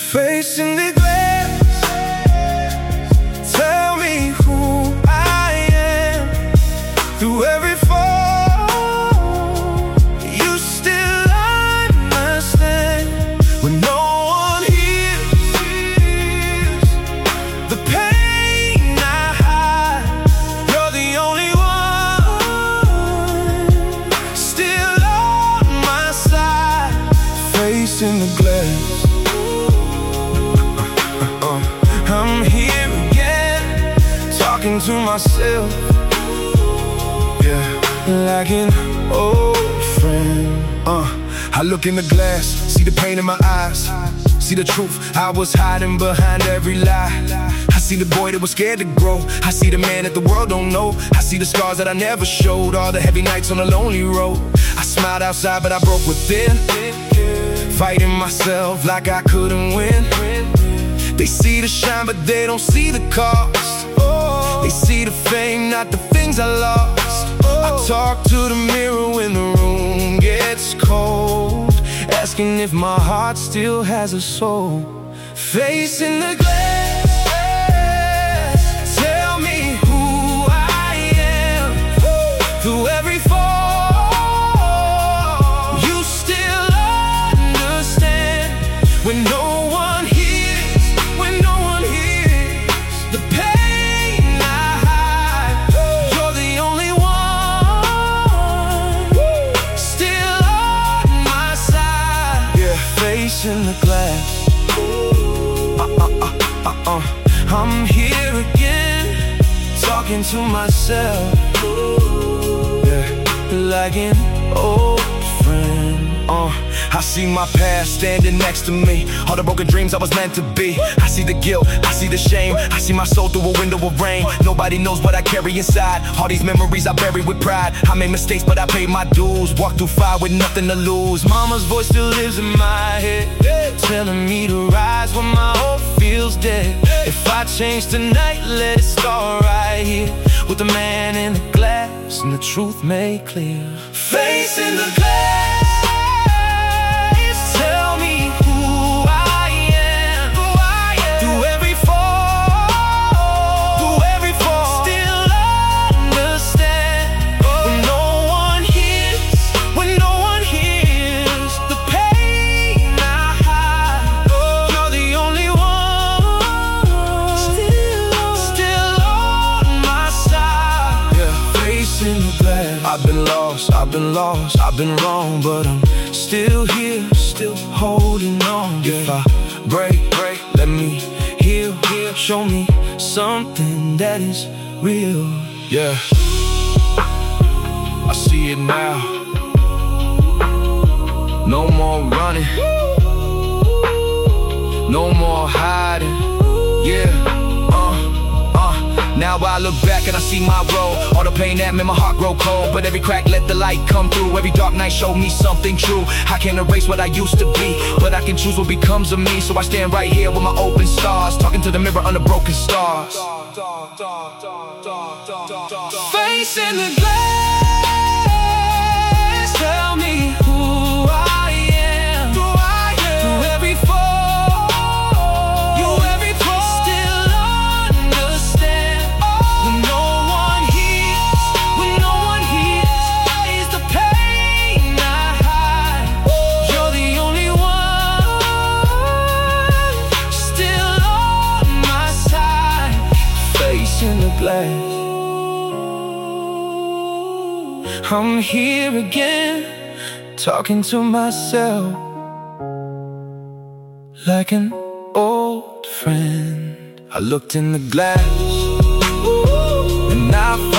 Facing the glass, tell me who I am. Through every fall, you still understand. When no one hears the pain I hide, you're the only one still on my side. Facing the glass, I'm here again, talking to myself, yeah, like an old friend. I look in the glass, see the pain in my eyes, see the truth I was hiding behind every lie. I see the boy that was scared to grow, I see the man that the world don't know. I see the scars that I never showed, all the heavy nights on a lonely road. I smiled outside but I broke within, fighting myself like I couldn't win. They see the shine, but they don't see the cost. They see the fame, not the things I lost. I talk to the mirror when the room gets cold, asking if my heart still has a soul. Facing the glass, tell me who I am. Through every fall, you still understand. When no one the pain I hide, you're the only one still on my side. Yeah, facing the glass, I'm here again, talking to myself, yeah, like an old friend. I see my past standing next to me, all the broken dreams I was meant to be. I see the guilt, I see the shame, I see my soul through a window of rain. Nobody knows what I carry inside, all these memories I bury with pride. I made mistakes but I paid my dues, walked through fire with nothing to lose. Mama's voice still lives in my head, telling me to rise when my hope feels dead. If I change tonight, let it start right here, with the man in the glass and the truth made clear. Facing the glass, tell me who I am. Through every fall, still understand. When no one hears the pain I hide, you're the only one still on my side. Yeah, facing the glass. I've been lost, I've been wrong, but I'm still here, still holding on. If I break, let me heal. Show me something that is real. Yeah, I see it now. No more running, no more hiding. Yeah, now I look back and I see my role, all the pain that made my heart grow cold. But every crack let the light come through, every dark night showed me something true. I can't erase what I used to be, but I can choose what becomes of me. So I stand right here with my open stars, talking to the mirror under broken stars. Facing the glass, tell me who I am. Through every fall, in the glass, I'm here again, talking to myself, like an old friend. I looked in the glass and I